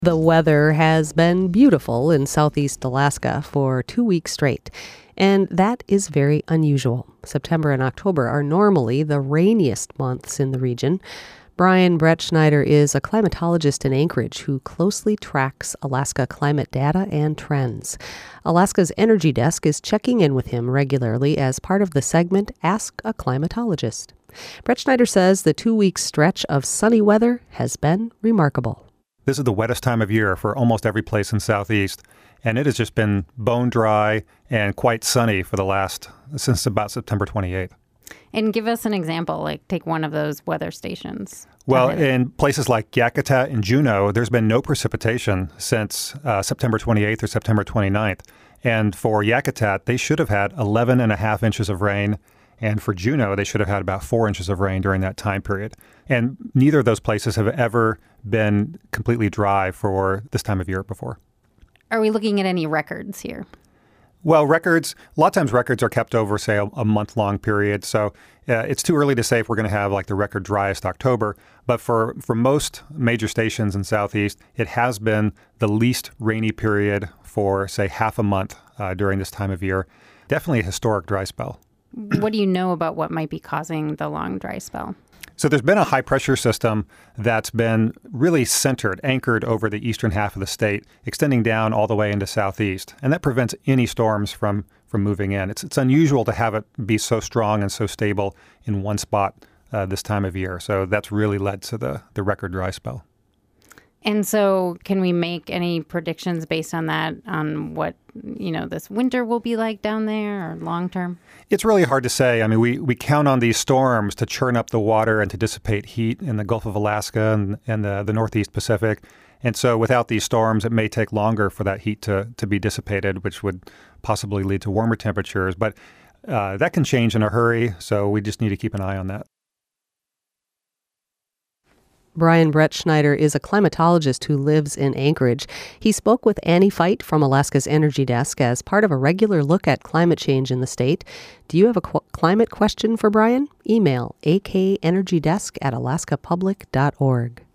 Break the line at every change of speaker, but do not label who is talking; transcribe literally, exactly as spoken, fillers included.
The weather has been beautiful in southeast Alaska for two weeks straight, and that is very unusual. September and October are normally the rainiest months in the region. Brian Brettschneider is a climatologist in Anchorage who closely tracks Alaska climate data and trends. Alaska's Energy Desk is checking in with him regularly as part of the segment Ask a Climatologist. Brettschneider says the two-week stretch of sunny weather has been remarkable.
This is the wettest time of year for almost every place in Southeast, and it has just been bone dry and quite sunny for the last, since about September twenty-eighth.
And give us an example, like take one of those weather stations.
Well, in places like Yakutat and Juneau, there's been no precipitation since uh, September twenty-eighth or September twenty-ninth. And for Yakutat, they should have had eleven and a half inches of rain. And for Juneau, they should have had about four inches of rain during that time period. And neither of those places have ever been completely dry for this time of year before.
Are we looking at any records here?
Well, records, a lot of times records are kept over, say, a, a month-long period. So uh, it's too early to say if we're going to have like the record driest October. But for, for most major stations in Southeast, it has been the least rainy period for, say, half a month uh, during this time of year. Definitely a historic dry spell.
What do you know about what might be causing the long dry spell?
So there's been a high-pressure system that's been really centered, anchored over the eastern half of the state, extending down all the way into southeast. And that prevents any storms from, from moving in. It's, it's unusual to have it be so strong and so stable in one spot uh, this time of year. So that's really led to the, the record dry spell.
And so can we make any predictions based on that, on what, you know, this winter will be like down there or long term?
It's really hard to say. I mean, we, we count on these storms to churn up the water and to dissipate heat in the Gulf of Alaska and, and the, the Northeast Pacific. And so without these storms, it may take longer for that heat to, to be dissipated, which would possibly lead to warmer temperatures. But uh, that can change in a hurry, so we just need to keep an eye on that.
Brian Brettschneider is a climatologist who lives in Anchorage. He spoke with Annie Feit from Alaska's Energy Desk as part of a regular look at climate change in the state. Do you have a qu- climate question for Brian? Email a k energy desk at alaska public dot org.